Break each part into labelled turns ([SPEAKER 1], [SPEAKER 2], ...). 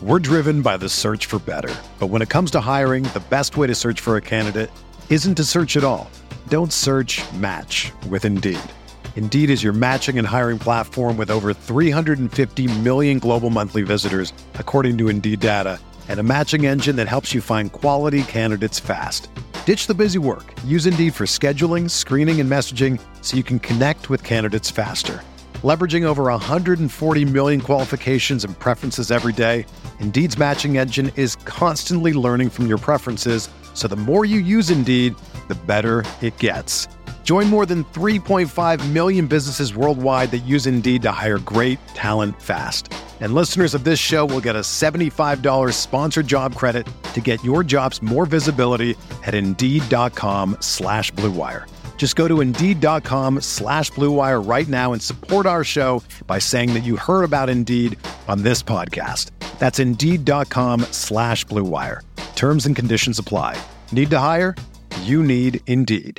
[SPEAKER 1] We're driven by the search for better. But when it comes to hiring, the best way to search for a candidate isn't to search at all. Don't search, match with Indeed. Indeed is your matching and hiring platform with over 350 million global monthly visitors, according to Indeed data, and a matching engine that helps you find quality candidates fast. Ditch the busy work. Use Indeed for scheduling, screening, and messaging so you can connect with candidates faster. Leveraging over 140 million qualifications and preferences every day, Indeed's matching engine is constantly learning from your preferences, so the more you use Indeed, the better it gets. Join more than 3.5 million businesses worldwide that use Indeed to hire great talent fast. And listeners of this show will get a $75 sponsored job credit to get your jobs more visibility at Indeed.com/Blue Wire. Just go to Indeed.com/Blue Wire right now and support our show by saying that you heard about Indeed on this podcast. That's Indeed.com/Blue Wire. Terms and conditions apply. Need to hire? You need Indeed.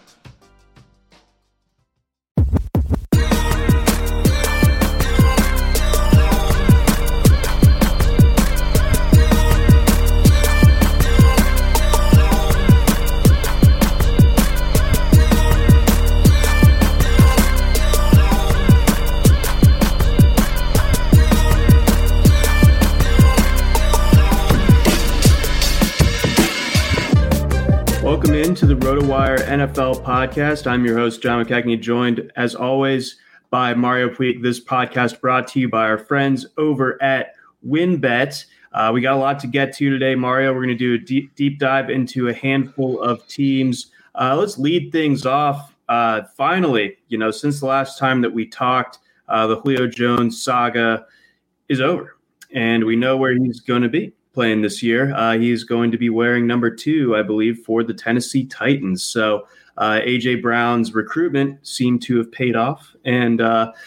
[SPEAKER 2] Welcome into the RotoWire NFL podcast. I'm your host, John McKechnie, joined as always by Mario Puig. This podcast brought to you by our friends over at WynnBET. We got a lot to get to today, Mario. We're going to do a deep dive into a handful of teams. Let's lead things off. Finally, since the last time that we talked, the Julio Jones saga is over, and we know where he's going to be playing this year. He's going to be wearing number 2, I believe, for the Tennessee Titans. So A.J. Brown's recruitment seemed to have paid off. And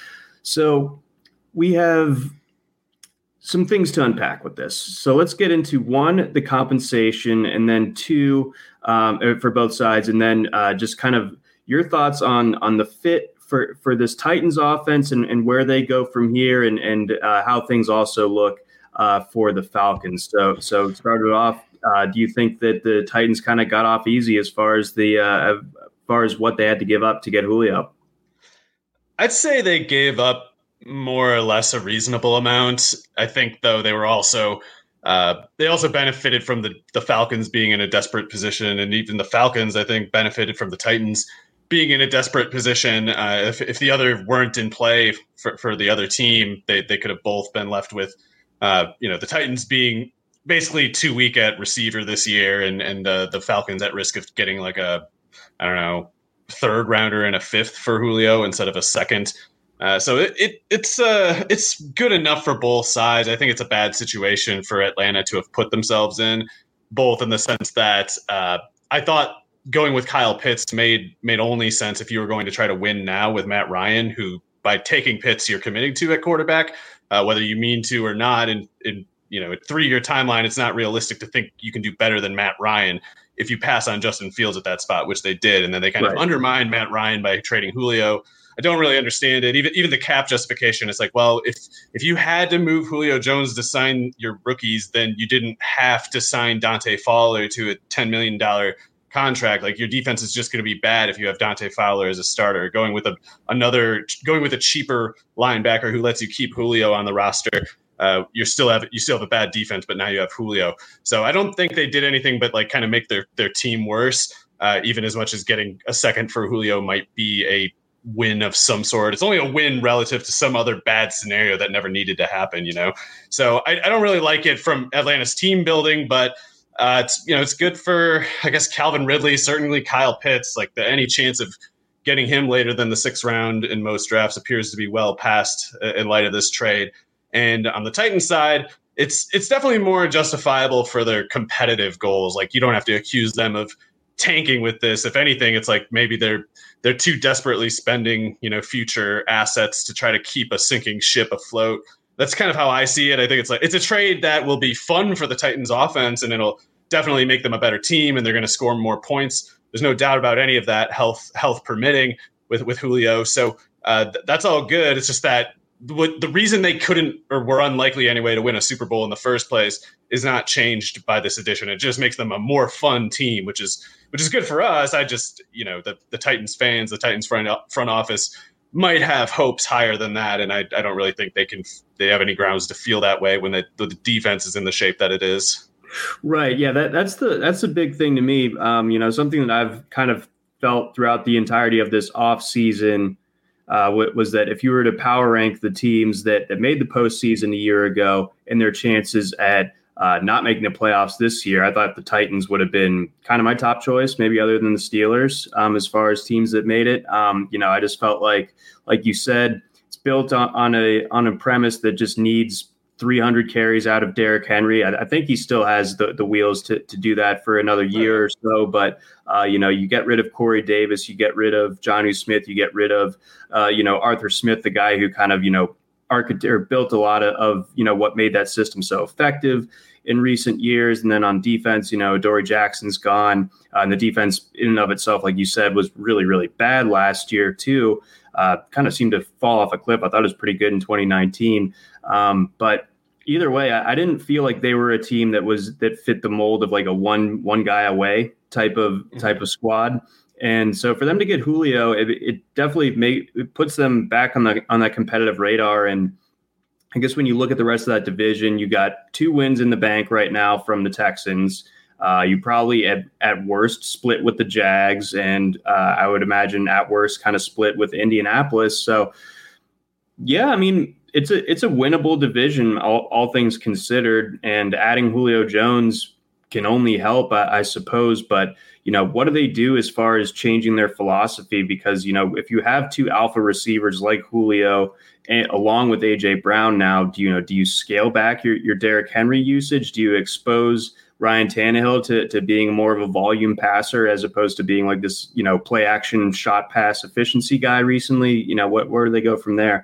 [SPEAKER 2] so we have some things to unpack with this. So let's get into 1, the compensation, and then 2, for both sides, and then just kind of your thoughts on the fit for this Titans offense and where they go from here, and how things also look for the Falcons. So started off, do you think that the Titans kind of got off easy as far as what they had to give up to get Julio?
[SPEAKER 3] I'd say they gave up more or less a reasonable amount. I think, though, they were also they also benefited from the Falcons being in a desperate position, and even the Falcons, I think, benefited from the Titans being in a desperate position. If the other weren't in play for the other team, they could have both been left with the Titans being basically too weak at receiver this year, and the Falcons at risk of getting like a, I don't know, 3rd rounder and a 5th for Julio instead of a 2nd. So it's good enough for both sides. I think it's a bad situation for Atlanta to have put themselves in, both in the sense that I thought going with Kyle Pitts made only sense if you were going to try to win now with Matt Ryan, who by taking Pitts you're committing to at quarterback. Whether you mean to or not, in a 3-year timeline, it's not realistic to think you can do better than Matt Ryan if you pass on Justin Fields at that spot, which they did, and then they kind of undermined Matt Ryan by trading Julio. I don't really understand it. Even the cap justification is like, well, if you had to move Julio Jones to sign your rookies, then you didn't have to sign Dante Fowler to a $10 million contract. Like, your defense is just going to be bad if you have Dante Fowler as a starter. Going with a cheaper linebacker who lets you keep Julio on the roster, you still have a bad defense, but now you have Julio. So I don't think they did anything but like kind of make their team worse. Even as much as getting a 2nd for Julio might be a win of some sort. It's only a win relative to some other bad scenario that never needed to happen, So I don't really like it from Atlanta's team building, but it's good for, I guess, Calvin Ridley, certainly Kyle Pitts. Like, any chance of getting him later than the 6th round in most drafts appears to be well past in light of this trade. And on the Titans side, it's definitely more justifiable for their competitive goals. Like, you don't have to accuse them of tanking with this. If anything, it's like maybe they're too desperately spending, future assets to try to keep a sinking ship afloat. That's kind of how I see it. I think it's a trade that will be fun for the Titans offense, and it'll definitely make them a better team, and they're going to score more points. There's no doubt about any of that, health permitting with Julio. So that's all good. It's just that the reason they couldn't or were unlikely anyway to win a Super Bowl in the first place is not changed by this addition. It just makes them a more fun team, which is good for us. I just, the Titans fans, the Titans front office might have hopes higher than that, and I don't really think they have any grounds to feel that way when the defense is in the shape that it is.
[SPEAKER 2] Right. Yeah, that's the big thing to me. Something that I've kind of felt throughout the entirety of this offseason was that if you were to power rank the teams that made the postseason a year ago and their chances at not making the playoffs this year, I thought the Titans would have been kind of my top choice, maybe other than the Steelers, as far as teams that made it. I just felt like you said, it's built on a premise that just needs 300 carries out of Derrick Henry. I think he still has the wheels to do that for another year or so. But, you get rid of Corey Davis, you get rid of Jonnu Smith, you get rid of, Arthur Smith, the guy who kind of, built a lot of what made that system so effective in recent years. And then on defense, Dory Jackson's gone. And the defense in and of itself, like you said, was really, really bad last year too. Kind of seemed to fall off a cliff. I thought it was pretty good in 2019. But either way, I didn't feel like they were a team that fit the mold of like a one guy away type of squad. And so for them to get Julio, it definitely it puts them back on that competitive radar. And I guess when you look at the rest of that division, you got 2 wins in the bank right now from the Texans. You probably at worst split with the Jags, and I would imagine at worst kind of split with Indianapolis. So yeah, I mean, it's a winnable division, all things considered, and adding Julio Jones can only help, I suppose. But what do they do as far as changing their philosophy? Because if you have 2 alpha receivers like Julio along with AJ Brown now, do you scale back your Derrick Henry usage? Do you expose Ryan Tannehill to being more of a volume passer as opposed to being like this play action shot pass efficiency guy recently? Where do they go from there?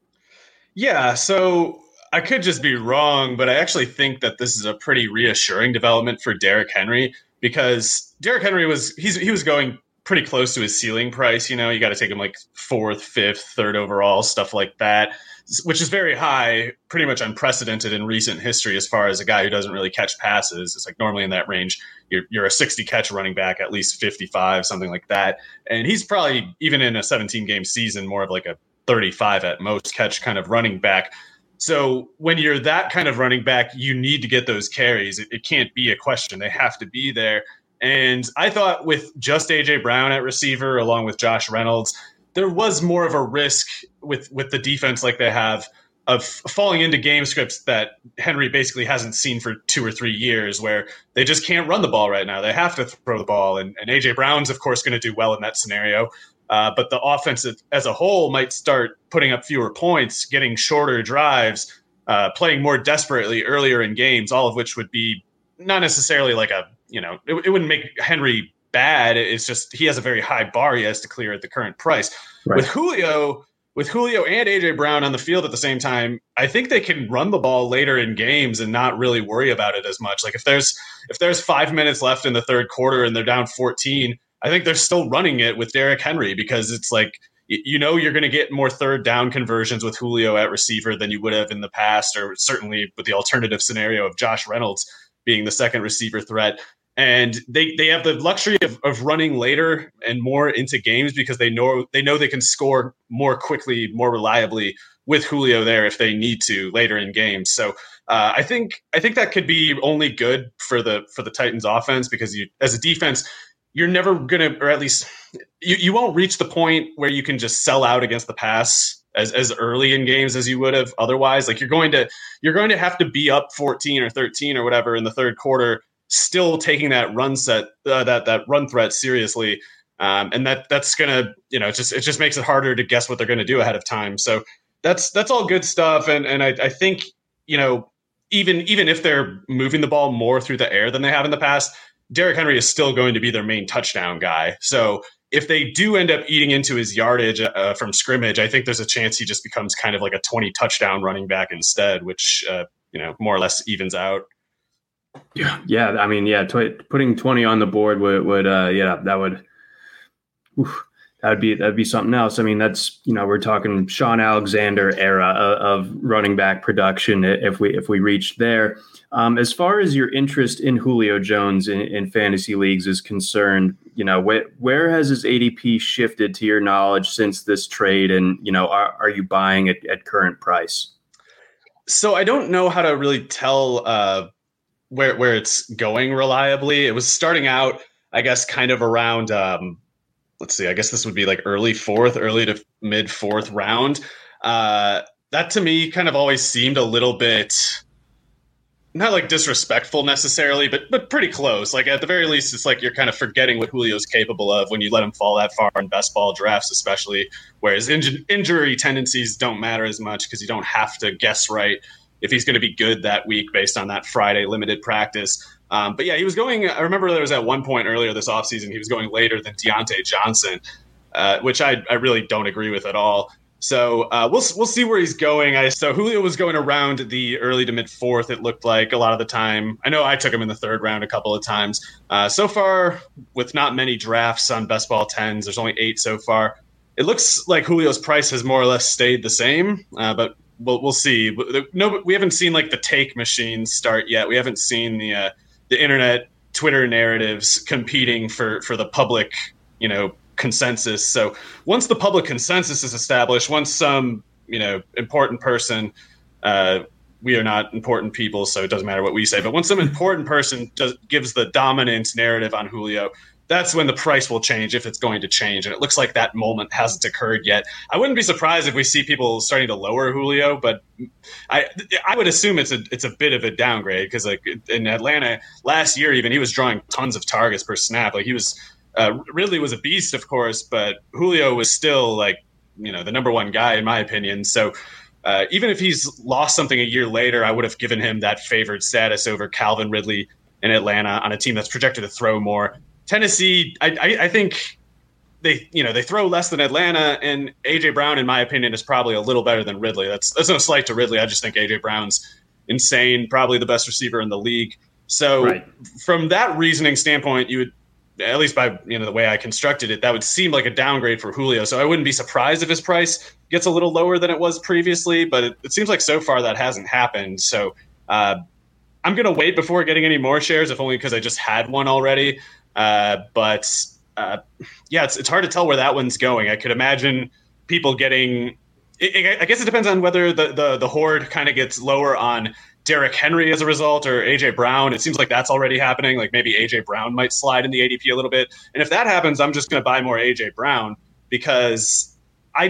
[SPEAKER 3] Yeah, so I could just be wrong, but I actually think that this is a pretty reassuring development for Derrick Henry, because Derrick Henry he was going pretty close to his ceiling price. You got to take him like 4th, 5th, 3rd overall, stuff like that, which is very high, pretty much unprecedented in recent history as far as a guy who doesn't really catch passes. It's like normally in that range, you're a 60 catch running back, at least 55, something like that. And he's probably, even in a 17-game season, more of like a 35 at most catch kind of running back. So when you're that kind of running back, you need to get those carries. It can't be a question. They have to be there. And I thought with just AJ Brown at receiver, along with Josh Reynolds, there was more of a risk with the defense like they have of falling into game scripts that Henry basically hasn't seen for 2 or 3 years, where they just can't run the ball right now. They have to throw the ball. And AJ Brown's, of course, going to do well in that scenario. But the offense as a whole might start putting up fewer points, getting shorter drives, playing more desperately earlier in games, all of which would be not necessarily like it wouldn't make Henry bad. It's just he has a very high bar he has to clear at the current price. Right. With Julio and AJ Brown on the field at the same time, I think they can run the ball later in games and not really worry about it as much. Like if there's 5 minutes left in the third quarter and they're down 14, I think they're still running it with Derrick Henry, because it's like, you're going to get more third down conversions with Julio at receiver than you would have in the past, or certainly with the alternative scenario of Josh Reynolds being the second receiver threat. And they have the luxury of running later and more into games, because they know they can score more quickly, more reliably with Julio there if they need to later in games. So I think that could be only good for the Titans offense, because as a defense, you're never going to, or at least you won't reach the point where you can just sell out against the pass as early in games as you would have otherwise. Like you're going to have to be up 14 or 13 or whatever in the third quarter, still taking that run that run threat seriously. And that's going to, it just makes it harder to guess what they're going to do ahead of time. So that's all good stuff. And I think, even if they're moving the ball more through the air than they have in the past, Derrick Henry is still going to be their main touchdown guy. So if they do end up eating into his yardage from scrimmage, I think there's a chance he just becomes kind of like a 20 touchdown running back instead, which, more or less evens out.
[SPEAKER 2] Yeah. I mean, putting 20 on the board would that'd be something else. I mean, that's, we're talking Sean Alexander era of running back production if we reached there. As far as your interest in Julio Jones in fantasy leagues is concerned, where has his ADP shifted to your knowledge since this trade? And, are you buying it at current price?
[SPEAKER 3] So I don't know how to really tell where it's going reliably. It was starting out, I guess, kind of around, let's see, I guess this would be like early to mid fourth round. That to me kind of always seemed a little bit, not like disrespectful necessarily, but pretty close. Like at the very least, it's like you're kind of forgetting what Julio's capable of when you let him fall that far in best ball drafts, especially, whereas injury tendencies don't matter as much because you don't have to guess right if he's going to be good that week based on that Friday limited practice. But yeah, he was going, I remember there was at one point earlier this offseason, he was going later than Deontay Johnson, which I really don't agree with at all. So we'll see where he's going. So Julio was going around the early to mid fourth, it looked like a lot of the time. I know I took him in the third round a couple of times. So far, with not many drafts on best ball 10s, there's only 8 so far. It looks like Julio's price has more or less stayed the same, but we'll see. No, we haven't seen like the take machines start yet. We haven't seen the internet Twitter narratives competing for the public, consensus. So once the public consensus is established, once some, important person, we are not important people, so it doesn't matter what we say, but once some important person gives the dominant narrative on Julio, that's when the price will change, if it's going to change. And it looks like that moment hasn't occurred yet. I wouldn't be surprised if we see people starting to lower Julio, but I would assume it's a bit of a downgrade because like in Atlanta last year, even he was drawing tons of targets per snap. Like he was Ridley was a beast, of course, but Julio was still like, the number one guy in my opinion. So even if he's lost something a year later, I would have given him that favored status over Calvin Ridley in Atlanta on a team that's projected to throw more. Tennessee, I think they throw less than Atlanta, and A.J. Brown, in my opinion, is probably a little better than Ridley. That's no slight to Ridley. I just think A.J. Brown's insane, probably the best receiver in the league. So right. From that reasoning standpoint, you would, at least by the way I constructed it, that would seem like a downgrade for Julio. So I wouldn't be surprised if his price gets a little lower than it was previously, but it seems like so far that hasn't happened. So I'm going to wait before getting any more shares, if only because I just had one already. But it's hard to tell where that one's going. I could imagine people getting. I guess it depends on whether the horde kind of gets lower on Derrick Henry as a result, or A.J. Brown. It seems like that's already happening. Like maybe A.J. Brown might slide in the ADP a little bit. And if that happens, I'm just going to buy more A.J. Brown because I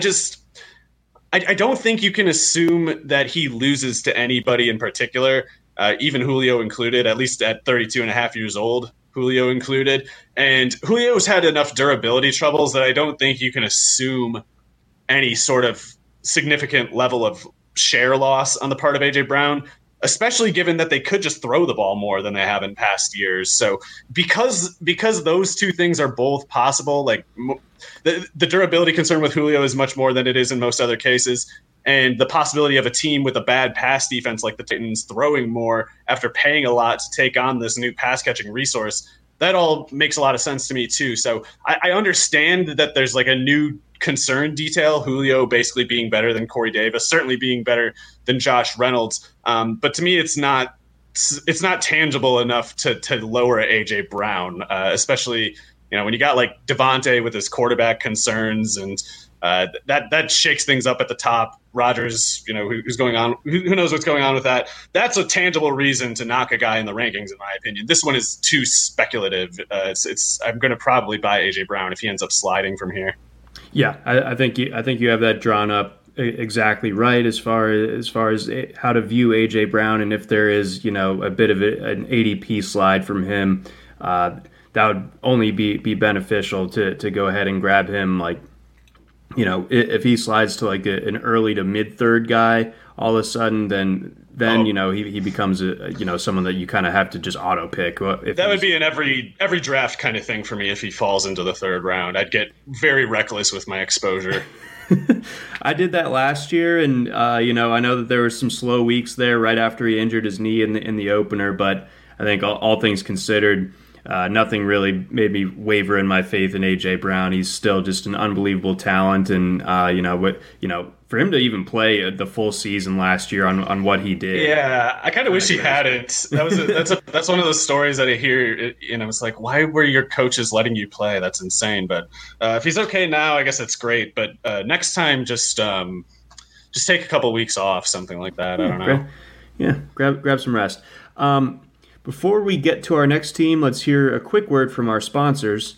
[SPEAKER 3] don't think you can assume that he loses to anybody in particular, even Julio included, at least at 32 and a half years old. Julio included. And Julio's had enough durability troubles that I don't think you can assume any sort of significant level of share loss on the part of A.J. Brown, especially given that they could just throw the ball more than they have in past years. So because those two things are both possible, like the durability concern with Julio is much more than it is in most other cases. And the possibility of a team with a bad pass defense like the Titans throwing more after paying a lot to take on this new pass-catching resource, that all makes a lot of sense to me too. So I understand that there's like a new concern detail, Julio basically being better than Corey Davis, certainly being better than Josh Reynolds. But to me, it's not tangible enough to lower A.J. Brown, especially when you got like Devontae with his quarterback concerns and that shakes things up at the top. Rodgers, who's going on? Who knows what's going on with that? That's a tangible reason to knock a guy in the rankings, in my opinion. This one is too speculative. I'm going to probably buy A.J. Brown if he ends up sliding from here.
[SPEAKER 2] Yeah, I think you have that drawn up exactly right as far as how to view A.J. Brown, and if there is a bit of an ADP slide from him, that would only be beneficial to go ahead and grab him. Like, if he slides to like an early to mid third guy, all of a sudden, then he becomes someone that you kind of have to just auto pick.
[SPEAKER 3] That would be an every draft kind of thing for me. If he falls into the third round, I'd get very reckless with my exposure.
[SPEAKER 2] I did that last year, and I know that there were some slow weeks there right after he injured his knee in the opener, but I think all things considered, nothing really made me waver in my faith in A.J. Brown. He's still just an unbelievable talent, and for him to even play the full season last year on what he did.
[SPEAKER 3] Yeah, I kind of wish he hadn't. That's one of those stories that I hear, and I was like, why were your coaches letting you play? That's insane. But if he's okay now, I guess that's great. But next time, just take a couple weeks off, something like that. I don't know.
[SPEAKER 2] Grab some rest. Before we get to our next team, let's hear a quick word from our sponsors.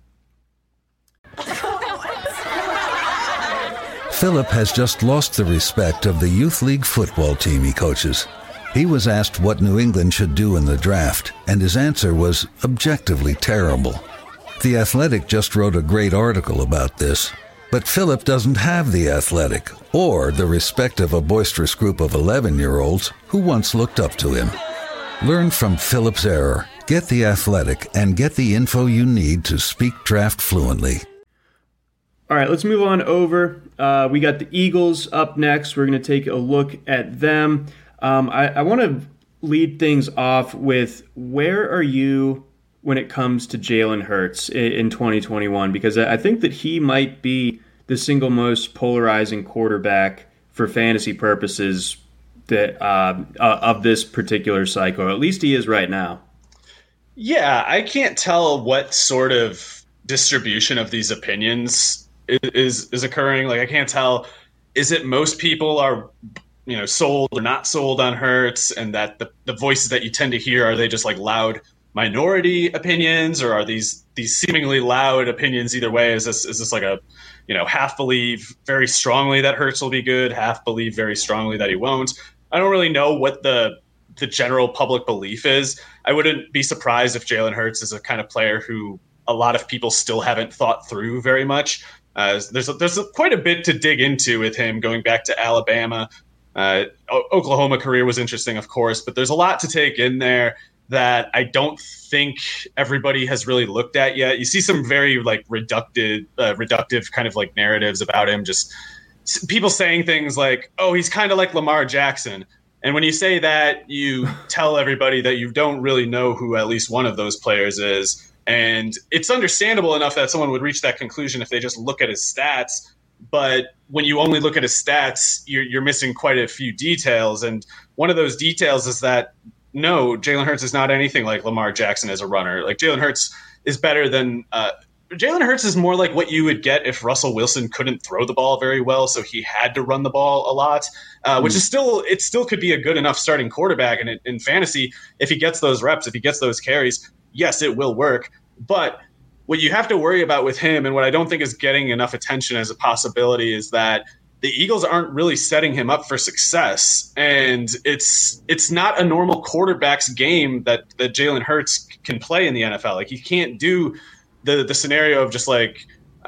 [SPEAKER 4] Philip has just lost the respect of the youth league football team he coaches. He was asked what New England should do in the draft, and his answer was objectively terrible. The Athletic just wrote a great article about this, but Philip doesn't have the Athletic or the respect of a boisterous group of 11-year-olds who once looked up to him. Learn from Philip's error, get the Athletic, and get the info you need to speak draft fluently.
[SPEAKER 2] All right, let's move on over. We got the Eagles up next. We're going to take a look at them. I want to lead things off with, where are you when it comes to Jalen Hurts in 2021? Because I think that he might be the single most polarizing quarterback for fantasy purposes that of this particular cycle. At least he is right now.
[SPEAKER 3] Yeah, I can't tell what sort of distribution of these opinions is occurring. Like, I can't tell, is it most people are sold or not sold on Hurts, and that the voices that you tend to hear, are they just like loud minority opinions, or are these seemingly loud opinions either way? Is this like a half believe very strongly that Hurts will be good, half believe very strongly that he won't? I don't really know what the general public belief is. I wouldn't be surprised if Jalen Hurts is a kind of player who a lot of people still haven't thought through very much. There's quite a bit to dig into with him, going back to Alabama. Oklahoma career was interesting, of course, but there's a lot to take in there that I don't think everybody has really looked at yet. You see some very reductive kind of like narratives about him, just people saying things like, oh, he's kind of like Lamar Jackson. And when you say that, you tell everybody that you don't really know who at least one of those players is. And it's understandable enough that someone would reach that conclusion if they just look at his stats. But when you only look at his stats, you're missing quite a few details. And one of those details is that, no, Jalen Hurts is not anything like Lamar Jackson as a runner. Like, Jalen Hurts is better than Jalen Hurts is more like what you would get if Russell Wilson couldn't throw the ball very well, so he had to run the ball a lot, which is still could be a good enough starting quarterback. And in fantasy, if he gets those reps, if he gets those carries, yes, it will work. But what you have to worry about with him, and what I don't think is getting enough attention as a possibility, is that the Eagles aren't really setting him up for success. And it's not a normal quarterback's game that Jalen Hurts can play in the NFL. Like, he can't do the scenario of just like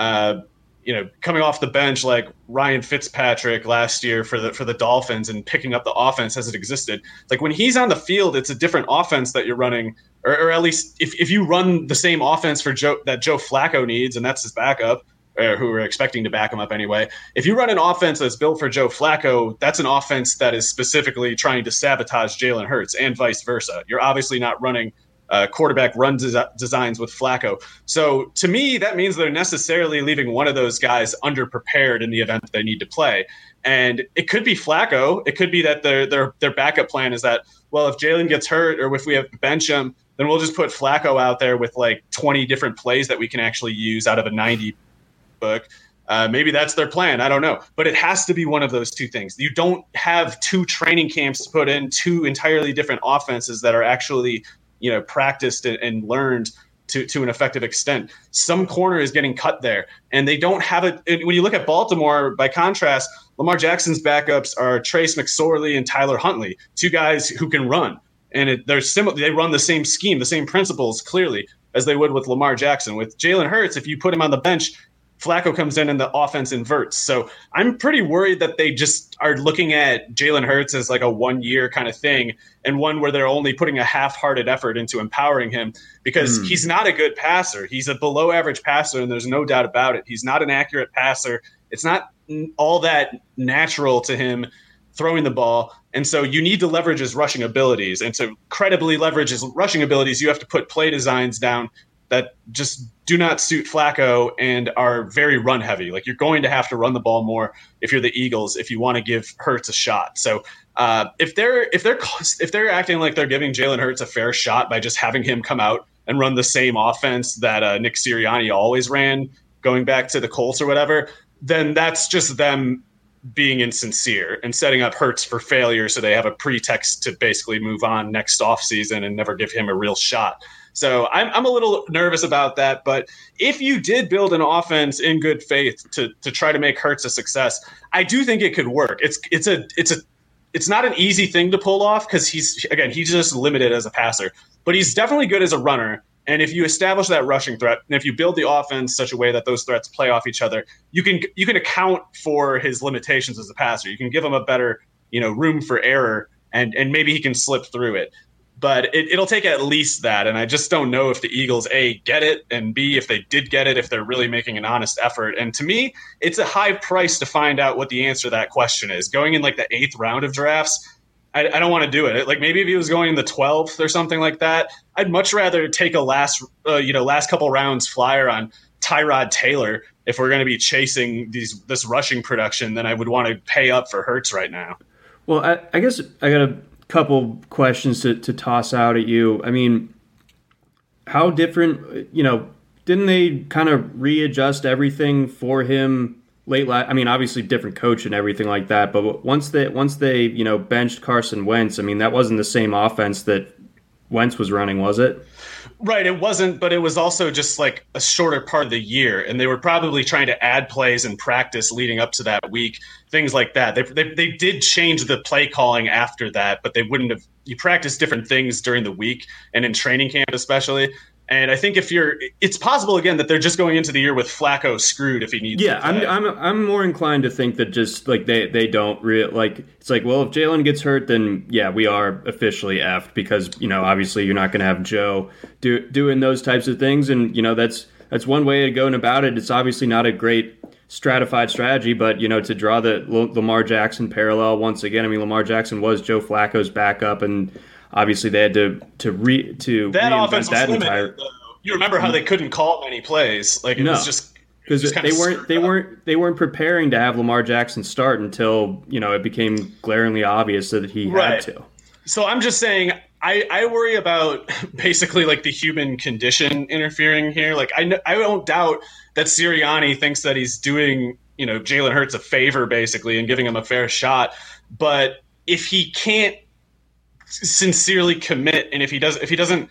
[SPEAKER 3] coming off the bench like Ryan Fitzpatrick last year for the Dolphins and picking up the offense as it existed. Like, when he's on the field, it's a different offense that you're running, or at least if you run the same offense that Joe Flacco needs, and that's his backup, who we're expecting to back him up anyway. If you run an offense that's built for Joe Flacco, that's an offense that is specifically trying to sabotage Jalen Hurts, and vice versa. You're obviously not running quarterback run designs with Flacco. So to me, that means they're necessarily leaving one of those guys underprepared in the event that they need to play. And it could be Flacco. It could be that their backup plan is that, well, if Jalen gets hurt or if we have to bench him, then we'll just put Flacco out there with like 20 different plays that we can actually use out of a 90 book. Maybe that's their plan. I don't know. But it has to be one of those two things. You don't have two training camps to put in two entirely different offenses that are actually practiced and learned to an effective extent. Some corner is getting cut there, and they don't have it. When you look at Baltimore, by contrast, Lamar Jackson's backups are Trace McSorley and Tyler Huntley, two guys who can run, and they're similar. They run the same scheme, the same principles, clearly, as they would with Lamar Jackson. With Jalen Hurts, if you put him on the bench, Flacco comes in and the offense inverts. So I'm pretty worried that they just are looking at Jalen Hurts as like a 1 year kind of thing, and one where they're only putting a half-hearted effort into empowering him, because he's not a good passer. He's a below average passer, and there's no doubt about it. He's not an accurate passer. It's not all that natural to him throwing the ball. And so you need to leverage his rushing abilities. And to credibly leverage his rushing abilities, you have to put play designs down that just do not suit Flacco and are very run heavy. Like, you're going to have to run the ball more if you're the Eagles, if you want to give Hurts a shot. So if they're acting like they're giving Jalen Hurts a fair shot by just having him come out and run the same offense that Nick Sirianni always ran, going back to the Colts or whatever, then that's just them being insincere and setting up Hurts for failure so they have a pretext to basically move on next offseason and never give him a real shot. So I'm a little nervous about that. But if you did build an offense in good faith to try to make Hurts a success, I do think it could work. It's not an easy thing to pull off because he's just limited as a passer, but he's definitely good as a runner. And if you establish that rushing threat, and if you build the offense such a way that those threats play off each other, you can account for his limitations as a passer. You can give him a better, room for error, and maybe he can slip through it. But it'll take at least that, and I just don't know if the Eagles, A, get it, and B, if they did get it, if they're really making an honest effort. And to me, it's a high price to find out what the answer to that question is. Going in like the 8th round of drafts, I don't want to do it. Like, maybe if he was going in the 12th or something like that, I'd much rather take a last couple rounds flyer on Tyrod Taylor if we're going to be chasing this rushing production than I would want to pay up for Hurts right now.
[SPEAKER 2] Well, I guess I got a couple questions to toss out at you. I mean, how different, didn't they kind of readjust everything for him obviously different coach and everything like that, but once they benched Carson Wentz, I mean, that wasn't the same offense that Wentz was running, was it?
[SPEAKER 3] Right, it wasn't, but it was also just like a shorter part of the year, and they were probably trying to add plays in practice leading up to that week, things like that. They did change the play calling after that, but they wouldn't have. You practice different things during the week and in training camp especially. And I think it's possible again that they're just going into the year with Flacco screwed if he needs.
[SPEAKER 2] Yeah, I'm more inclined to think that just like they don't it's like, well, if Jalen gets hurt, then yeah, we are officially effed because obviously you're not going to have Joe doing those types of things, and that's one way of going about it. It's obviously not a great stratified strategy, but to draw the Lamar Jackson parallel once again. I mean, Lamar Jackson was Joe Flacco's backup, and obviously they had to
[SPEAKER 3] that offense was limited. You remember how they couldn't call many plays? Like, it was just
[SPEAKER 2] because they weren't preparing to have Lamar Jackson start until it became glaringly obvious that he had to.
[SPEAKER 3] So I'm just saying, I worry about basically like the human condition interfering here. Like, I don't doubt that Sirianni thinks that he's doing Jalen Hurts a favor basically and giving him a fair shot, but if he can't sincerely commit, and if he doesn't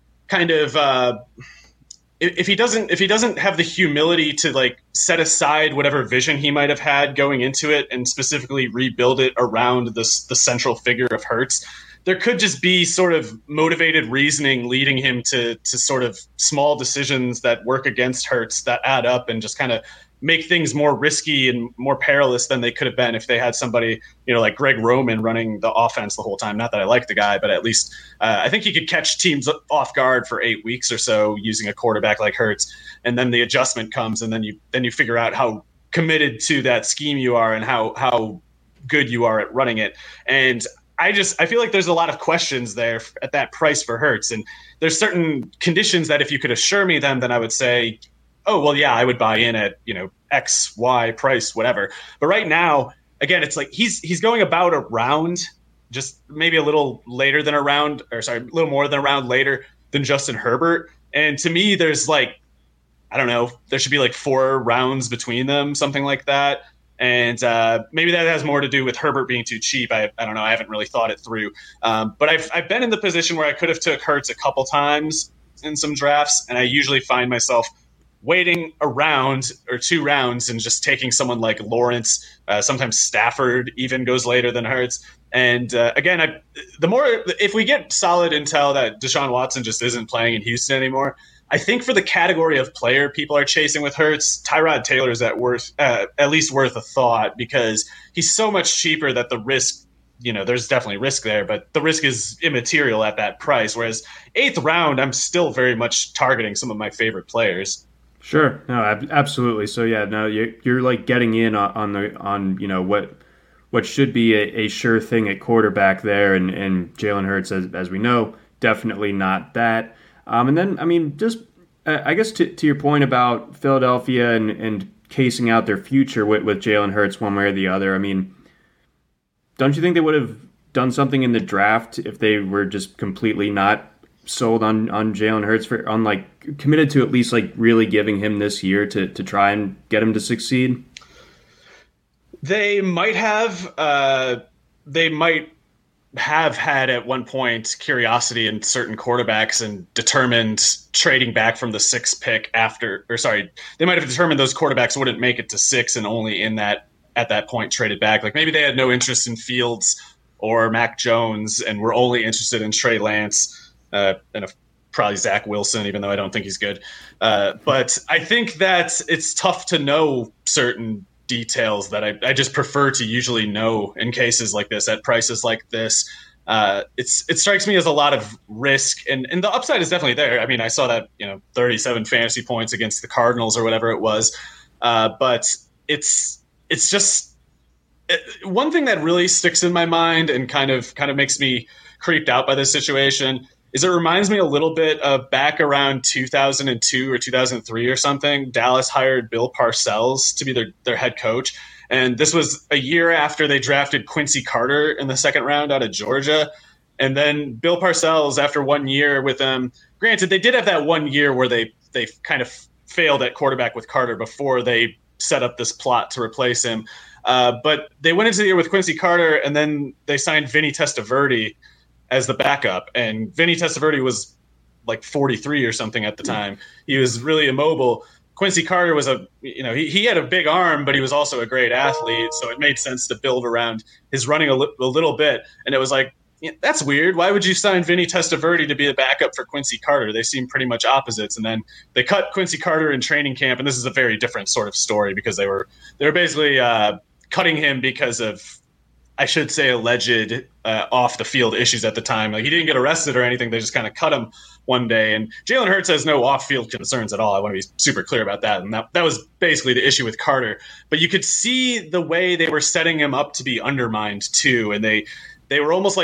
[SPEAKER 3] have the humility to like set aside whatever vision he might have had going into it and specifically rebuild it around the central figure of Hurts, there could just be sort of motivated reasoning leading him to sort of small decisions that work against Hurts that add up and just kind of make things more risky and more perilous than they could have been if they had somebody, like Greg Roman running the offense the whole time. Not that I like the guy, but at least I think he could catch teams off guard for 8 weeks or so using a quarterback like Hurts. And then the adjustment comes, and then you figure out how committed to that scheme you are and how good you are at running it. And I feel like there's a lot of questions there at that price for Hurts. And there's certain conditions that if you could assure me them, then I would say, oh, well, yeah, I would buy in at, X, Y price, whatever. But right now, again, it's like he's going about a round, just maybe a little later than a round, a little more than a round later than Justin Herbert. And to me, there's like, I don't know, there should be like 4 rounds between them, something like that. And maybe that has more to do with Herbert being too cheap. I don't know. I haven't really thought it through. But I've been in the position where I could have took Hurts a couple times in some drafts, and I usually find myself waiting a round or 2 rounds and just taking someone like Lawrence. Sometimes Stafford even goes later than Hurts. And again, if we get solid intel that Deshaun Watson just isn't playing in Houston anymore, I think for the category of player people are chasing with Hurts, Tyrod Taylor is at least worth a thought because he's so much cheaper that the risk, there's definitely risk there, but the risk is immaterial at that price. Whereas 8th round, I'm still very much targeting some of my favorite players. Sure.
[SPEAKER 2] No, absolutely. So yeah, no, you're like getting in on what what should be a sure thing at quarterback there, and Jalen Hurts, as we know, definitely not that. And then, I mean, just I guess to your point about Philadelphia and casing out their future with Jalen Hurts one way or the other, I mean, don't you think they would have done something in the draft if they were just completely not sold on Jalen Hurts, committed to at least like really giving him this year to try and get him to succeed?
[SPEAKER 3] They might have. They might have had at one point curiosity in certain quarterbacks and determined trading back from the 6th pick they might have determined those quarterbacks wouldn't make it to 6 and only at that point traded back. Like maybe they had no interest in Fields or Mac Jones and were only interested in Trey Lance and probably Zach Wilson, even though I don't think he's good. But I think that it's tough to know certain details that I just prefer to usually know in cases like this at prices like this. It strikes me as a lot of risk, and the upside is definitely there. I mean, I saw that 37 fantasy points against the Cardinals or whatever it was, but it's just one thing that really sticks in my mind and kind of makes me creeped out by this situation is it reminds me a little bit of back around 2002 or 2003 or something. Dallas hired Bill Parcells to be their head coach. And this was a year after they drafted Quincy Carter in the 2nd round out of Georgia. And then Bill Parcells, after 1 year with them, granted, they did have that 1 year where they kind of failed at quarterback with Carter before they set up this plot to replace him. But they went into the year with Quincy Carter, and then they signed Vinny Testaverde as the backup. And Vinny Testaverde was like 43 or something at the time. He was really immobile. Quincy Carter was he had a big arm, but he was also a great athlete. So it made sense to build around his running a little bit. And it was like, that's weird. Why would you sign Vinny Testaverde to be a backup for Quincy Carter? They seem pretty much opposites. And then they cut Quincy Carter in training camp. And this is a very different sort of story because they were basically cutting him because of, I should say, alleged off the field issues at the time. Like he didn't get arrested or anything. They just kind of cut him one day. And Jalen Hurts has no off field concerns at all. I want to be super clear about that. And that was basically the issue with Carter. But you could see the way they were setting him up to be undermined too. And they were almost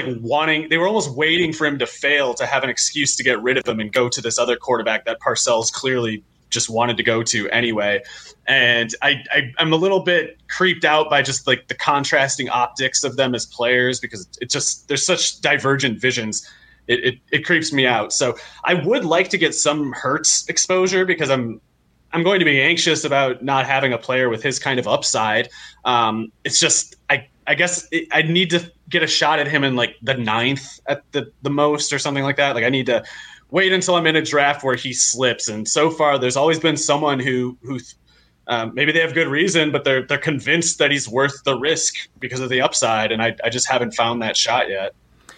[SPEAKER 3] waiting for him to fail to have an excuse to get rid of him and go to this other quarterback that Parcells clearly just wanted to go to anyway. And I'm a little bit creeped out by just like the contrasting optics of them as players because there's such divergent visions. It creeps me out. So I would like to get some Hurts exposure because I'm going to be anxious about not having a player with his kind of upside. It's just, I guess I need to get a shot at him in like the 9th at the most or something like that. Like I need to wait until I'm in a draft where he slips. And so far, there's always been someone who maybe they have good reason, but they're convinced that he's worth the risk because of the upside. And I just haven't found that shot yet.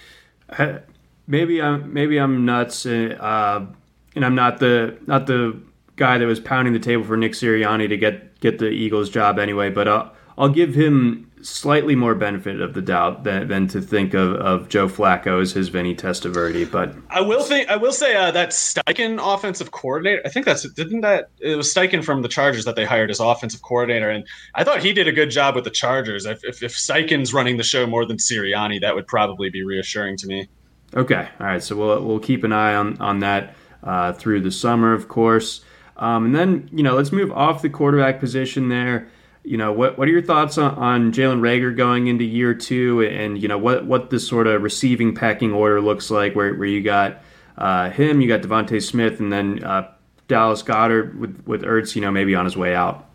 [SPEAKER 2] Maybe I'm nuts, and I'm not the guy that was pounding the table for Nick Sirianni to get the Eagles job anyway. But I'll give him slightly more benefit of the doubt than to think of Joe Flacco as his Vinny Testaverde. But
[SPEAKER 3] I will say that Steichen offensive coordinator, I think it was Steichen from the Chargers that they hired as offensive coordinator, and I thought he did a good job with the Chargers. If Steichen's running the show more than Sirianni, that would probably be reassuring to me.
[SPEAKER 2] Okay, all right. So we'll keep an eye on that through the summer, of course, and then let's move off the quarterback position there. What are your thoughts on Jalen Reagor going into year 2, and what this sort of receiving pecking order looks like, where you got him, you got Devontae Smith, and then Dallas Goedert with Ertz, maybe on his way out.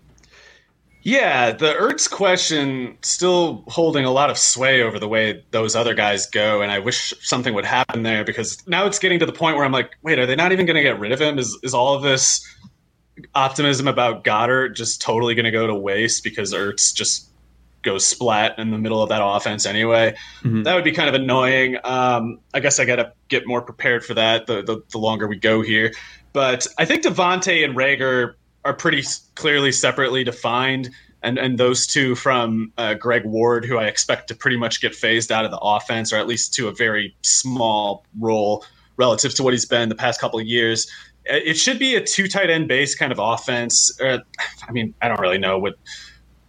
[SPEAKER 3] Yeah, the Ertz question still holding a lot of sway over the way those other guys go, and I wish something would happen there because now it's getting to the point where I'm like, wait, are they not even going to get rid of him? Is all of this optimism about Goddard just totally going to go to waste because Ertz just goes splat in the middle of that offense anyway? Mm-hmm. That would be kind of annoying. I guess I got to get more prepared for that the longer we go here. But I think Devontae and Reagor are pretty clearly separately defined, and those two from Greg Ward, who I expect to pretty much get phased out of the offense, or at least to a very small role relative to what he's been the past couple of years. It should be a 2 tight end base kind of offense. I don't really know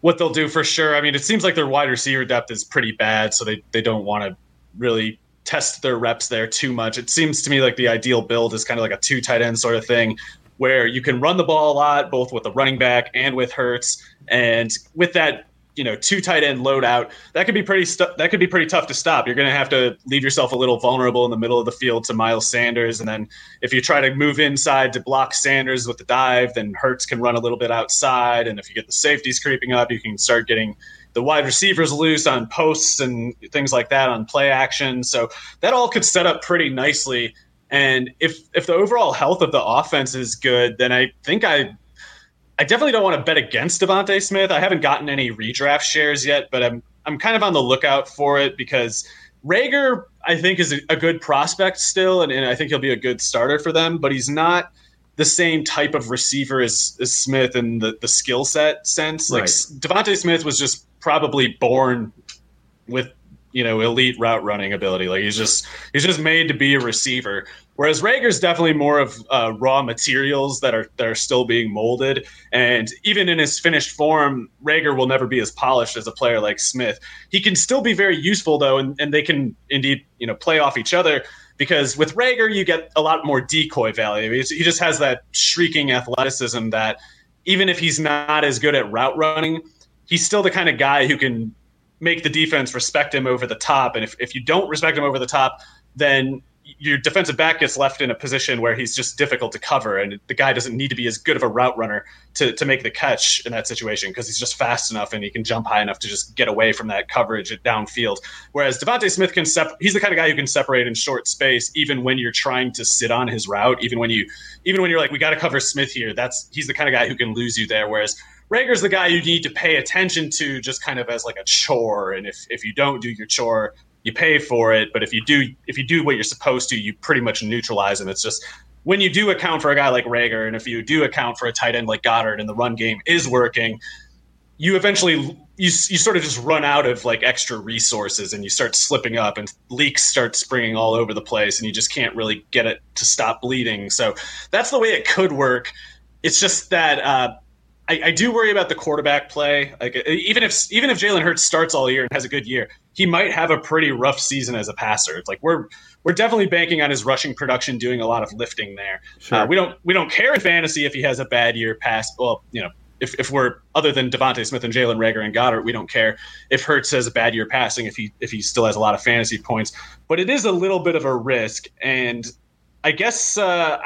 [SPEAKER 3] what they'll do for sure. I mean, it seems like their wide receiver depth is pretty bad, so they don't want to really test their reps there too much. It seems to me like the ideal build is kind of like a 2 tight end sort of thing, where you can run the ball a lot, both with the running back and with Hurts. And with that, 2 tight end loadout, that could be pretty tough to stop. You're going to have to leave yourself a little vulnerable in the middle of the field to Miles Sanders. And then if you try to move inside to block Sanders with the dive, then Hurts can run a little bit outside. And if you get the safeties creeping up, you can start getting the wide receivers loose on posts and things like that on play action. So that all could set up pretty nicely. And if the overall health of the offense is good, then I think I definitely don't want to bet against DeVonta Smith. I haven't gotten any redraft shares yet, but I'm kind of on the lookout for it because Reagor, I think, is a good prospect still, and I think he'll be a good starter for them, but he's not the same type of receiver as Smith in the skill set sense. Like, DeVonta Smith was just probably born with elite route running ability. Like he's just made to be a receiver. Whereas Reagor's definitely more of raw materials that are still being molded. And even in his finished form, Reagor will never be as polished as a player like Smith. He can still be very useful though, and they can indeed play off each other. Because with Reagor, you get a lot more decoy value. He just has that shrieking athleticism that even if he's not as good at route running, he's still the kind of guy who can make the defense respect him over the top. And if you don't respect him over the top, then your defensive back gets left in a position where he's just difficult to cover. And the guy doesn't need to be as good of a route runner to make the catch in that situation because he's just fast enough and he can jump high enough to just get away from that coverage at downfield. Whereas DeVonta Smith he's the kind of guy who can separate in short space, even when you're trying to sit on his route, even when you're like, we got to cover Smith here. He's the kind of guy who can lose you there. Whereas Reagor's the guy you need to pay attention to just kind of as like a chore. And if you don't do your chore, you pay for it. But if you do what you're supposed to, you pretty much neutralize him. It's just when you do account for a guy like Reagor, and if you do account for a tight end like Goddard and the run game is working, you eventually you sort of just run out of like extra resources and you start slipping up and leaks start springing all over the place and you just can't really get it to stop bleeding. So that's the way it could work. It's just that I do worry about the quarterback play. Like even if Jalen Hurts starts all year and has a good year, he might have a pretty rough season as a passer. It's like we're definitely banking on his rushing production, doing a lot of lifting there. Sure. We don't care in fantasy if he has a bad year Well, if we're other than DeVonta Smith and Jalen Reagor and Goddard, we don't care if Hurts has a bad year passing if he still has a lot of fantasy points. But it is a little bit of a risk, and I guess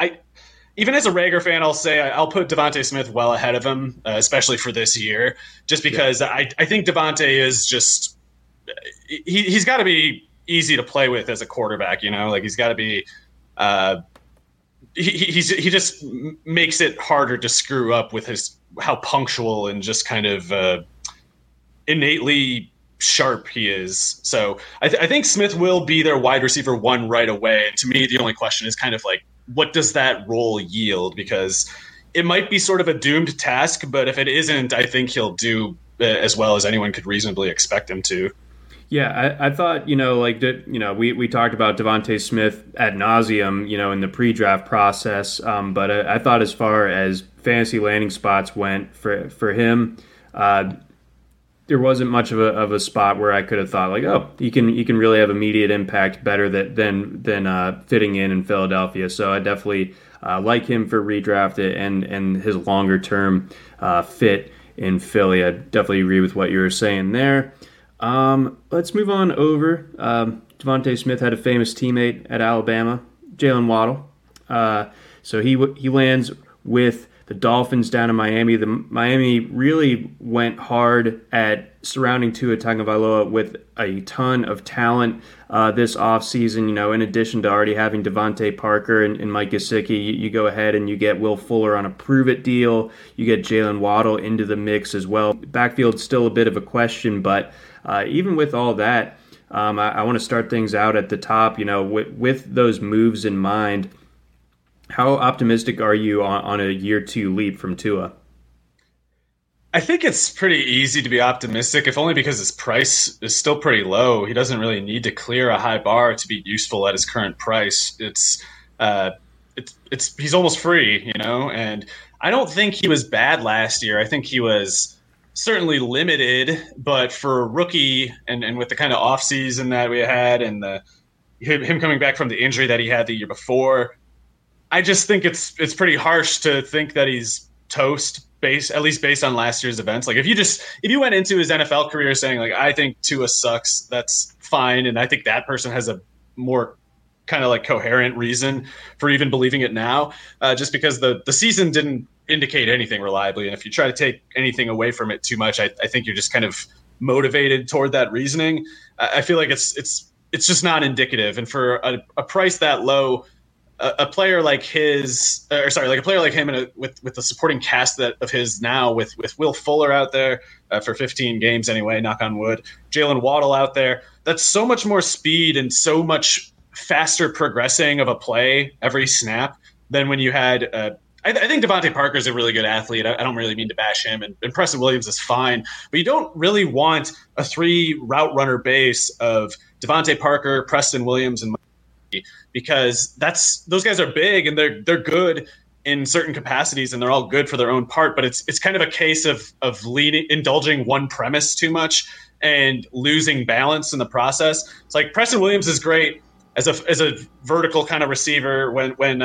[SPEAKER 3] even as a Reagor fan, I'll say I'll put DeVonta Smith well ahead of him, especially for this year, just because I think DeVonta is just he's got to be easy to play with as a quarterback. Like he's got to be he just makes it harder to screw up with how punctual and just kind of innately sharp he is. So I think Smith will be their wide receiver 1 right away. And to me, the only question is kind of like, what does that role yield? Because it might be sort of a doomed task, but if it isn't, I think he'll do as well as anyone could reasonably expect him to.
[SPEAKER 2] Yeah, I thought, we talked about DeVonta Smith ad nauseum, in the pre-draft process, but I thought as far as fantasy landing spots went for him, there wasn't much of a spot where I could have thought like, oh, he can really have immediate impact better than fitting in Philadelphia. So I definitely like him for redraft and his longer term fit in Philly. I definitely agree with what you were saying there. Let's move on over. DeVonta Smith had a famous teammate at Alabama, Jalen Waddle. So he lands with the Dolphins down in Miami. Miami really went hard at surrounding Tua Tagovailoa with a ton of talent this offseason. In addition to already having Devontae Parker and Mike Gesicki, you go ahead and you get Will Fuller on a prove-it deal. You get Jalen Waddle into the mix as well. Backfield's still a bit of a question, but even with all that, I want to start things out at the top. With those moves in mind, how optimistic are you on a year 2 leap from Tua?
[SPEAKER 3] I think it's pretty easy to be optimistic, if only because his price is still pretty low. He doesn't really need to clear a high bar to be useful at his current price. He's almost free, and I don't think he was bad last year. I think he was certainly limited, but for a rookie and with the kind of offseason that we had and him coming back from the injury that he had the year before, I just think it's pretty harsh to think that he's toast, at least based on last year's events. Like if you went into his NFL career saying like, I think Tua sucks, that's fine. And I think that person has a more kind of like coherent reason for even believing it now, just because the season didn't indicate anything reliably. And if you try to take anything away from it too much, I think you're just kind of motivated toward that reasoning. I feel like it's just not indicative. And for a price that low, a player like him with the supporting cast of his now with Will Fuller out there for 15 games anyway, knock on wood, Jalen Waddle out there, that's so much more speed and so much faster progressing of a play every snap than when you had I think Devontae Parker is a really good athlete. I don't really mean to bash him, and Preston Williams is fine, but you don't really want a 3 route runner base of Devontae Parker, Preston Williams, and because those guys are big and they're good in certain capacities and they're all good for their own part. But it's kind of a case of indulging one premise too much and losing balance in the process. It's like Preston Williams is great as a vertical kind of receiver when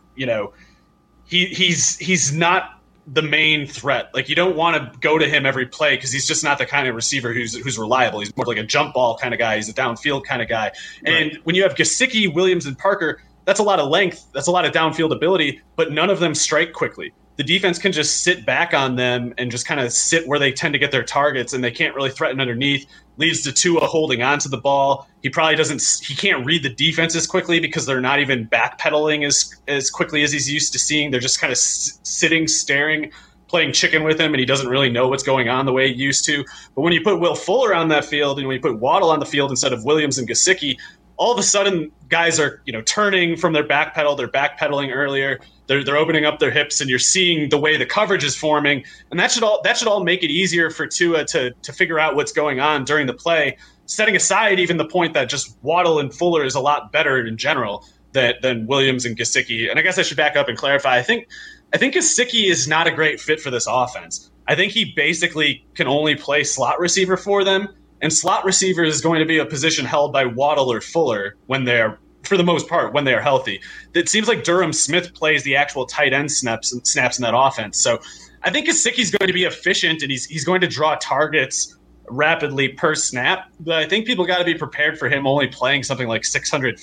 [SPEAKER 3] he's not the main threat. Like you don't want to go to him every play because he's just not the kind of receiver who's reliable. He's more like a jump ball kind of guy. He's a downfield kind of guy. And when you have Gesicki, Williams, and Parker, that's a lot of length. That's a lot of downfield ability, but none of them strike quickly. The defense can just sit back on them and just kind of sit where they tend to get their targets, and they can't really threaten underneath. Leads to Tua holding onto the ball. He can't read the defense as quickly because they're not even backpedaling as quickly as he's used to seeing. They're just kind of sitting, staring, playing chicken with him, and he doesn't really know what's going on the way he used to. But when you put Will Fuller on that field and when you put Waddle on the field instead of Williams and Gesicki, all of a sudden guys are turning from their back pedal. They're backpedaling earlier. They're opening up their hips, and you're seeing the way the coverage is forming, and that should all make it easier for Tua to figure out what's going on during the play. Setting aside even the point that just Waddle and Fuller is a lot better in general than Williams and Gesicki. And I guess I should back up and clarify. I think Gesicki is not a great fit for this offense. I think he basically can only play slot receiver for them, and slot receiver is going to be a position held by Waddle or Fuller when they're, for the most part, when they are healthy. It seems like Durham Smith plays the actual tight end snaps in that offense. So I think Gesicki's going to be efficient, and he's going to draw targets rapidly per snap. But I think people got to be prepared for him only playing something like 600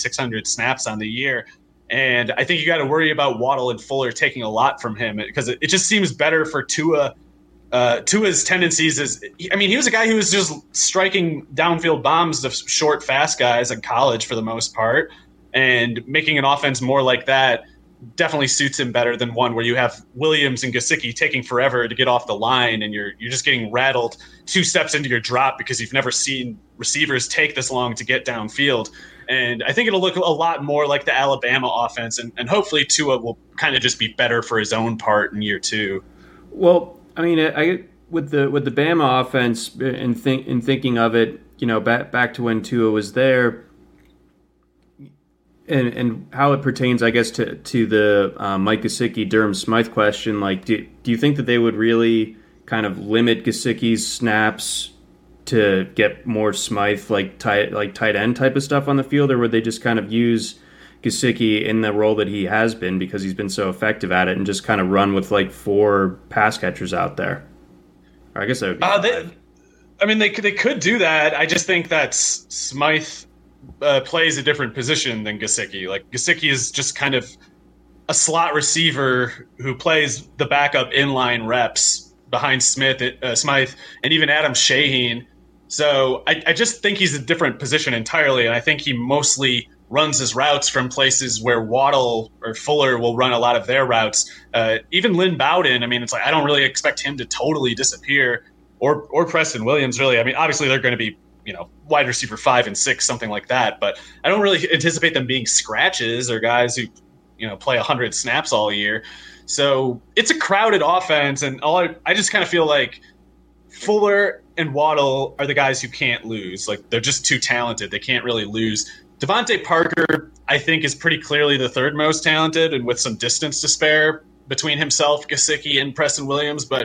[SPEAKER 3] snaps on the year. And I think you got to worry about Waddle and Fuller taking a lot from him because it just seems better for Tua. Tua's tendencies he was a guy who was just striking downfield bombs to short, fast guys in college for the most part, and making an offense more like that definitely suits him better than one where you have Williams and Gesicki taking forever to get off the line, and you're just getting rattled 2 steps into your drop because you've never seen receivers take this long to get downfield. And I think it'll look a lot more like the Alabama offense, and hopefully Tua will kind of just be better for his own part in year 2.
[SPEAKER 2] Well, I mean, with the Bama offense, in thinking of it, back to when Tua was there, and how it pertains, I guess, to the Mike Gesicki, Durham Smythe question. Like, do you think that they would really kind of limit Gesicki's snaps to get more Smythe like tight end type of stuff on the field, or would they just kind of use Gesicki in the role that he has been because he's been so effective at it and just kind of run with like 4 pass catchers out there? Or I guess that would be
[SPEAKER 3] they could do that. I just think that Smythe plays a different position than Gesicki. Like Gesicki is just kind of a slot receiver who plays the backup inline reps behind Smythe, and even Adam Shaheen. So I just think he's a different position entirely, and I think he mostly runs his routes from places where Waddle or Fuller will run a lot of their routes. Even Lynn Bowden, it's like I don't really expect him to totally disappear, or Preston Williams, really. Obviously they're going to be, wide receiver 5 and 6, something like that, but I don't really anticipate them being scratches or guys who, play 100 snaps all year. So it's a crowded offense, and I just kind of feel like Fuller and Waddle are the guys who can't lose. Like they're just too talented. They can't really lose. Devontae Parker, I think, is pretty clearly the 3rd most talented, and with some distance to spare between himself, Gesicki, and Preston Williams. But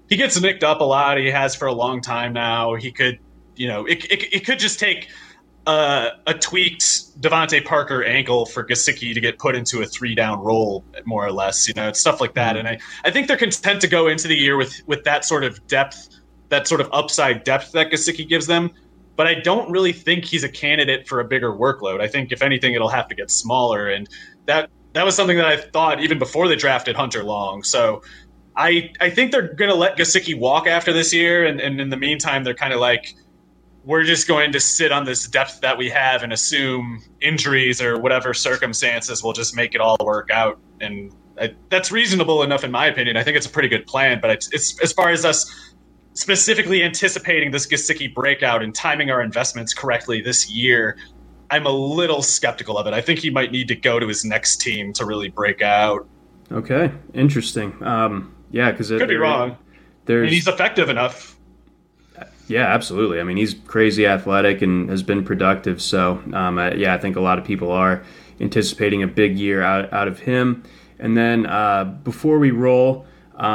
[SPEAKER 3] he gets nicked up a lot. He has for a long time now. He could, it could just take a tweaked Devontae Parker ankle for Gesicki to get put into a 3-down role, more or less. It's stuff like that. And I think they're content to go into the year with that sort of depth, that sort of upside depth that Gesicki gives them. But I don't really think he's a candidate for a bigger workload. I think, if anything, it'll have to get smaller. And that was something that I thought even before they drafted Hunter Long. So I think they're going to let Gesicki walk after this year. And in the meantime, they're kind of like, we're just going to sit on this depth that we have and assume injuries or whatever circumstances will just make it all work out. And that's reasonable enough, in my opinion. I think it's a pretty good plan. But it's as far as us specifically anticipating this Gesicki breakout and timing our investments correctly this year, I'm a little skeptical of it. I think he might need to go to his next team to really break out.
[SPEAKER 2] Okay, interesting. Yeah, because
[SPEAKER 3] could be wrong. He's effective enough.
[SPEAKER 2] Yeah, absolutely. I mean, he's crazy athletic and has been productive. So, I think a lot of people are anticipating a big year out of him. And then before we roll,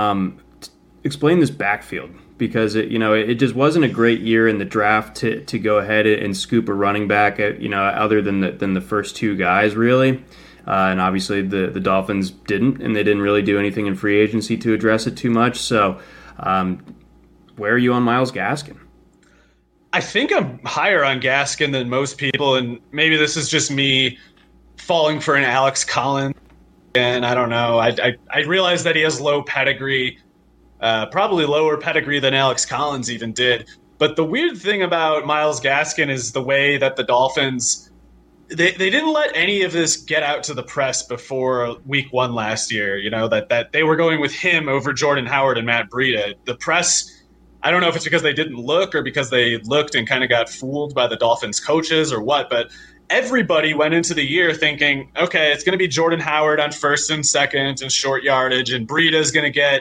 [SPEAKER 2] explain this backfield, because it just wasn't a great year in the draft to go ahead and scoop a running back, other than the first two guys, really. And obviously the Dolphins didn't, and they didn't really do anything in free agency to address it too much. So where are you on Myles Gaskin?
[SPEAKER 3] I think I'm higher on Gaskin than most people, and maybe this is just me falling for an Alex Collins. And I don't know. I realize that he has low pedigree, probably lower pedigree than Alex Collins even did. But the weird thing about Myles Gaskin is the way that the Dolphins, they didn't let any of this get out to the press before week 1 last year, that they were going with him over Jordan Howard and Matt Breida. The press, I don't know if it's because they didn't look or because they looked and kind of got fooled by the Dolphins coaches or what, but everybody went into the year thinking, okay, it's going to be Jordan Howard on first and second and short yardage, and Breida's going to get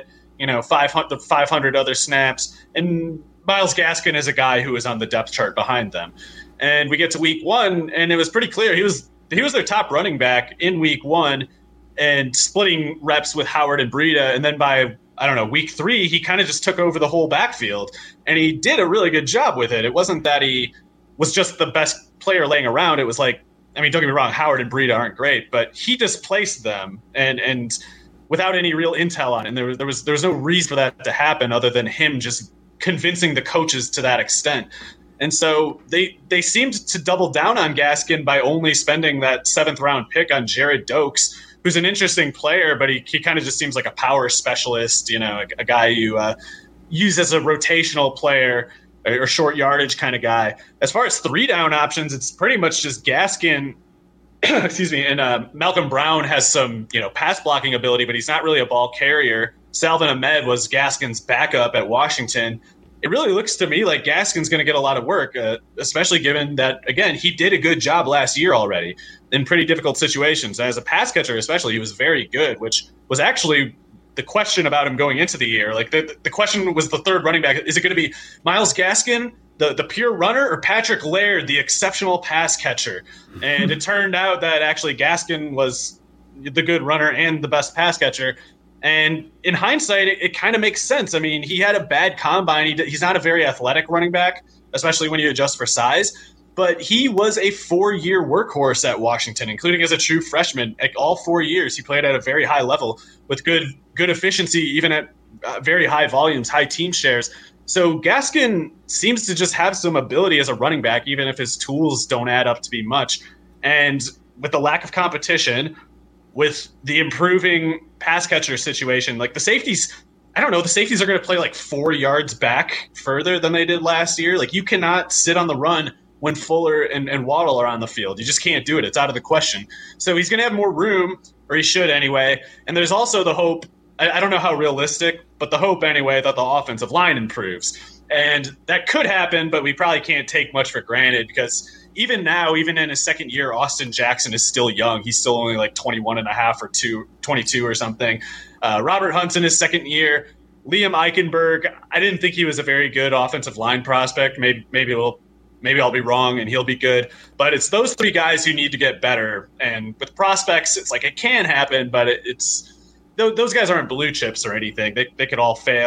[SPEAKER 3] 500 other snaps, and Myles Gaskin is a guy who is on the depth chart behind them. And we get to week 1, and it was pretty clear he was their top running back in week 1 and splitting reps with Howard and Breida. And then by, week 3, he kind of just took over the whole backfield, and he did a really good job with it. It wasn't that he was just the best player laying around. It was like, don't get me wrong, Howard and Breida aren't great, but he displaced them and without any real intel on it. And there was no reason for that to happen other than him just convincing the coaches to that extent. And so they seemed to double down on Gaskin by only spending that 7th round pick on Jared Dokes, who's an interesting player, but he kind of just seems like a power specialist, a guy you use as a rotational player or short yardage kind of guy. As far as 3-down options, it's pretty much just Gaskin, excuse me, and Malcolm Brown has some, pass blocking ability, but he's not really a ball carrier. Salvin Ahmed was Gaskin's backup at Washington. It really looks to me like Gaskin's going to get a lot of work, especially given that, again, he did a good job last year already in pretty difficult situations. As a pass catcher especially, he was very good, which was actually the question about him going into the year. Like the question was the third running back. Is it going to be Myles Gaskin, the pure runner, or Patrick Laird, the exceptional pass catcher? And it turned out that actually Gaskin was the good runner and the best pass catcher. And in hindsight, it kind of makes sense. He had a bad combine. He's not a very athletic running back, especially when you adjust for size. But he was a 4-year workhorse at Washington, including as a true freshman. Like all 4 years, he played at a very high level with good efficiency, even at very high volumes, high team shares. So Gaskin seems to just have some ability as a running back, even if his tools don't add up to be much. And with the lack of competition, with the improving pass catcher situation, like the safeties, the safeties are going to play like 4 yards back further than they did last year. Like you cannot sit on the run when Fuller and Waddle are on the field. You just can't do it. It's out of the question. So he's going to have more room, or he should anyway. And there's also the hope, I don't know how realistic, but the hope anyway, that the offensive line improves. And that could happen, but we probably can't take much for granted, because even now, even in his second year, Austin Jackson is still young. He's still only like 21 and a half or 22 or something. Robert Hunt's in his second year. Liam Eichenberg, I didn't think he was a very good offensive line prospect. Maybe I'll be wrong and he'll be good. But it's those 3 guys who need to get better. And with prospects, it's like it can happen, but it's those guys aren't blue chips or anything. They could all fail.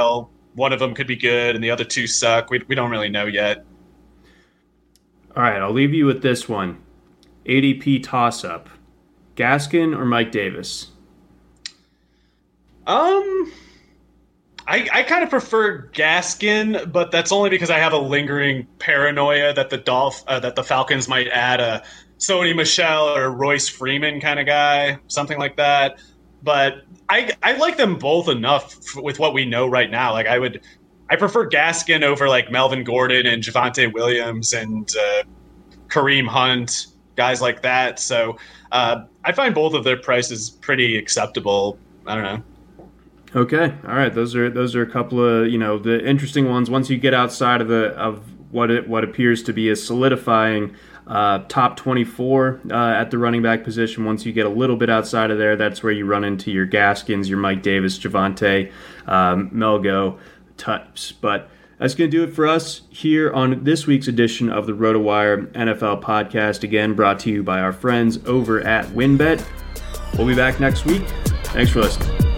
[SPEAKER 3] one of them could be good and the other two suck. We don't really know yet.
[SPEAKER 2] All right, I'll leave you with this one. ADP toss-up. Gaskin or Mike Davis?
[SPEAKER 3] I kind of prefer Gaskin, but that's only because I have a lingering paranoia that the Falcons might add a Sony Michel or Royce Freeman kind of guy, something like that. But I like them both enough with what we know right now. Like I prefer Gaskin over like Melvin Gordon and Javonte Williams and Kareem Hunt, guys like that. So I find both of their prices pretty acceptable. I don't know.
[SPEAKER 2] Okay, all right. Those are a couple of the interesting ones. Once you get outside of what appears to be a solidifying top 24 at the running back position, once you get a little bit outside of there, that's where you run into your Gaskins, your Mike Davis, Javonte, Melgo types. But that's going to do it for us here on this week's edition of the RotoWire NFL podcast. Again, brought to you by our friends over at WynnBET. We'll be back next week. Thanks for listening.